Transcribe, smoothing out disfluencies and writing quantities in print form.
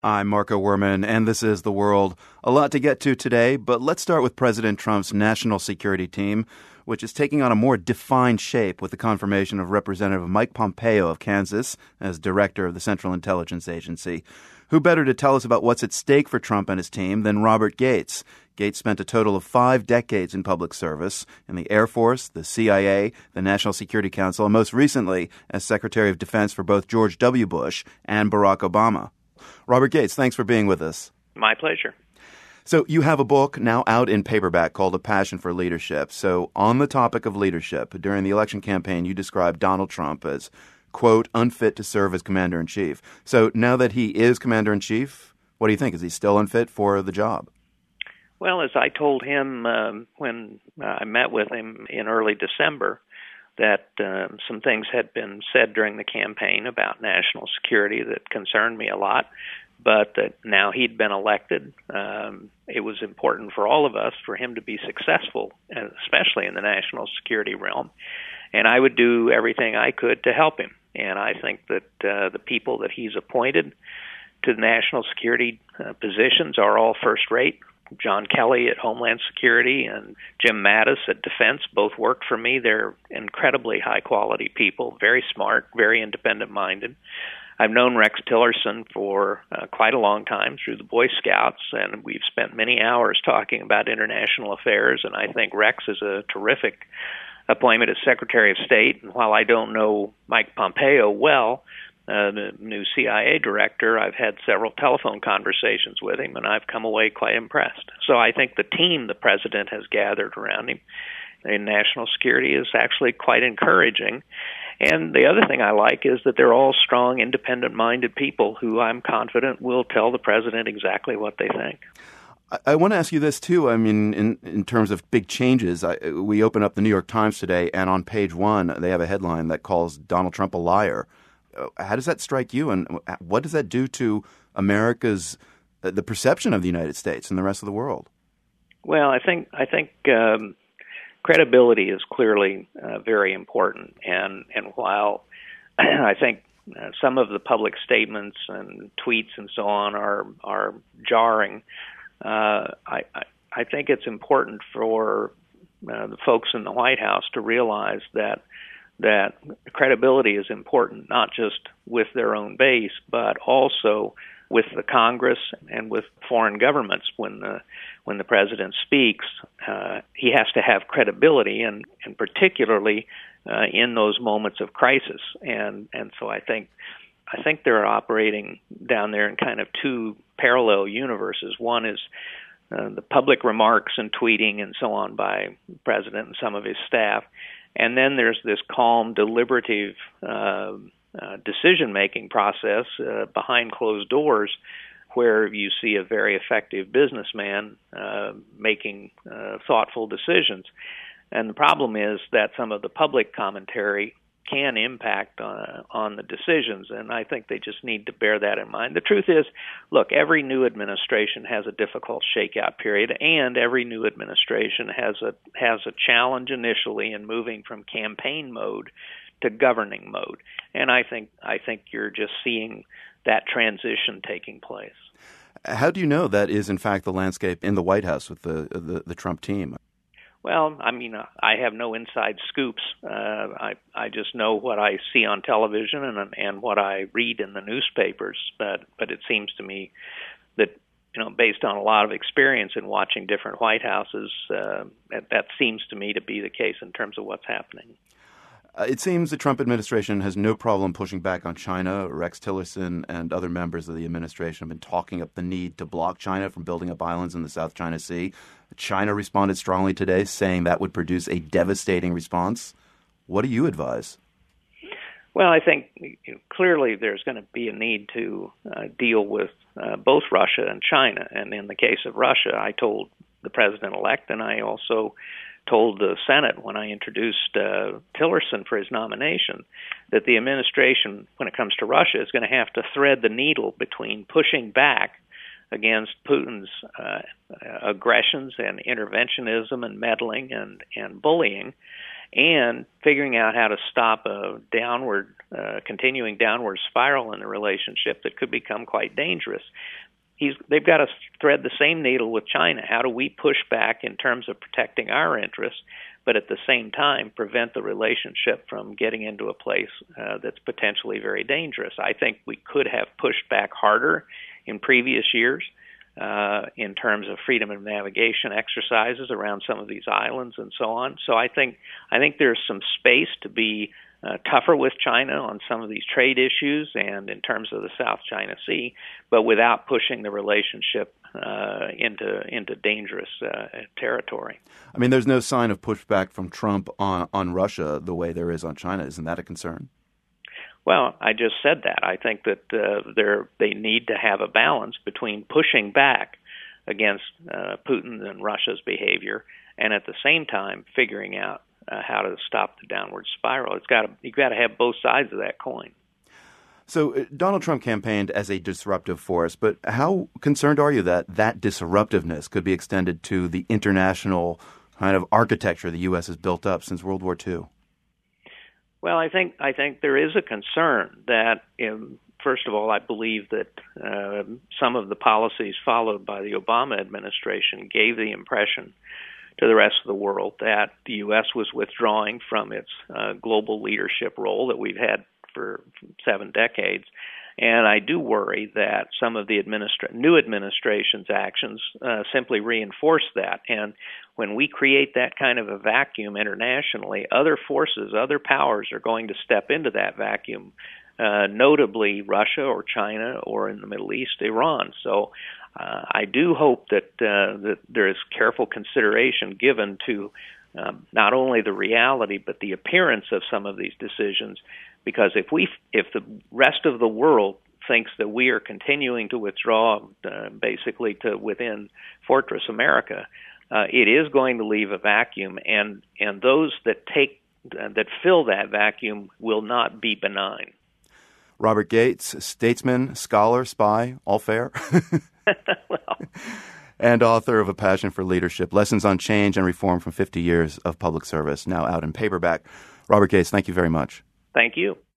I'm Marco Werman, and this is The World. A lot to get to today, but let's start with President Trump's national security team, which is taking on a more defined shape with the confirmation of Representative Mike Pompeo of Kansas as director of the Central Intelligence Agency. Who better to tell us about what's at stake for Trump and his team than Robert Gates? Gates spent a total of 5 decades in public service in the Air Force, the CIA, the National Security Council, and most recently as Secretary of Defense for both George W. Bush and Barack Obama. Robert Gates, thanks for being with us. My pleasure. So you have a book now out in paperback called A Passion for Leadership. So on the topic of leadership, during the election campaign, you described Donald Trump as, quote, unfit to serve as commander-in-chief. So now that he is commander-in-chief, what do you think? Is he still unfit for the job? Well, as I told him when I met with him in early December, that some things had been said during the campaign about national security that concerned me a lot, but that now he'd been elected, it was important for all of us for him to be successful, especially in the national security realm, and I would do everything I could to help him. And I think that the people that he's appointed to the national security positions are all first-rate. John Kelly at Homeland Security and Jim Mattis at Defense both worked for me. They're incredibly high-quality people, very smart, very independent-minded. I've known Rex Tillerson for quite a long time through the Boy Scouts, and we've spent many hours talking about international affairs, and I think Rex is a terrific appointment as Secretary of State. And while I don't know Mike Pompeo well, the new CIA director, I've had several telephone conversations with him, and I've come away quite impressed. So I think the team the president has gathered around him in national security is actually quite encouraging. And the other thing I like is that they're all strong, independent-minded people who I'm confident will tell the president exactly what they think. I want to ask you this, too. I mean, in terms of big changes, we open up the New York Times today, and on page 1, they have a headline that calls Donald Trump a liar. How does that strike you, and what does that do to America's the perception of the United States and the rest of the world? Well, I think credibility is clearly very important, and while I think some of the public statements and tweets and so on are jarring, I think it's important for the folks in the White House to realize that credibility is important, not just with their own base, but also with the Congress and with foreign governments. When the president speaks, he has to have credibility, and particularly in those moments of crisis. And so I think they're operating down there in kind of 2 parallel universes. One is the public remarks and tweeting and so on by the president and some of his staff. And then there's this calm, deliberative decision-making process behind closed doors where you see a very effective businessman making thoughtful decisions. And the problem is that some of the public commentary can impact on the decisions, and I think they just need to bear that in mind. The truth is, look, every new administration has a difficult shakeout period, and every new administration has a challenge initially in moving from campaign mode to governing mode. And I think you're just seeing that transition taking place. How do you know that is in fact the landscape in the White House with the Trump team? Well, I mean, I have no inside scoops. I just know what I see on television and what I read in the newspapers. But it seems to me that, based on a lot of experience in watching different White Houses, that seems to me to be the case in terms of what's happening. It seems the Trump administration has no problem pushing back on China. Rex Tillerson and other members of the administration have been talking up the need to block China from building up islands in the South China Sea. China responded strongly today, saying that would produce a devastating response. What do you advise? Well, I think clearly there's going to be a need to deal with both Russia and China. And in the case of Russia, I told the president-elect, and I also told the Senate when I introduced Tillerson for his nomination, that the administration, when it comes to Russia, is going to have to thread the needle between pushing back against Putin's aggressions and interventionism and meddling and bullying, and figuring out how to stop a continuing downward spiral in the relationship that could become quite dangerous. They've got to thread the same needle with China. How do we push back in terms of protecting our interests, but at the same time prevent the relationship from getting into a place that's potentially very dangerous? I think we could have pushed back harder in previous years in terms of freedom of navigation exercises around some of these islands and so on. So I think there's some space to be tougher with China on some of these trade issues and in terms of the South China Sea, but without pushing the relationship into dangerous territory. I mean, there's no sign of pushback from Trump on Russia the way there is on China. Isn't that a concern? Well, I just said that. I think that they need to have a balance between pushing back against Putin and Russia's behavior and at the same time figuring out how to stop the downward spiral. You've got to have both sides of that coin. So Donald Trump campaigned as a disruptive force, but how concerned are you that disruptiveness could be extended to the international kind of architecture the U.S. has built up since World War II? Well, I think there is a concern that, first of all, I believe that some of the policies followed by the Obama administration gave the impression to the rest of the world that the U.S. was withdrawing from its global leadership role that we've had for 7 decades. And I do worry that some of the new administration's actions simply reinforce that. And when we create that kind of a vacuum internationally, other forces, other powers are going to step into that vacuum, notably Russia or China or in the Middle East, Iran. So I do hope that there is careful consideration given to not only the reality but the appearance of some of these decisions, because if the rest of the world thinks that we are continuing to withdraw basically to within Fortress America, it is going to leave a vacuum, and those that fill that vacuum will not be benign. Robert Gates, statesman, scholar, spy, all fair? Well, and author of A Passion for Leadership, Lessons on Change and Reform from 50 Years of Public Service, now out in paperback. Robert Gates, thank you very much. Thank you.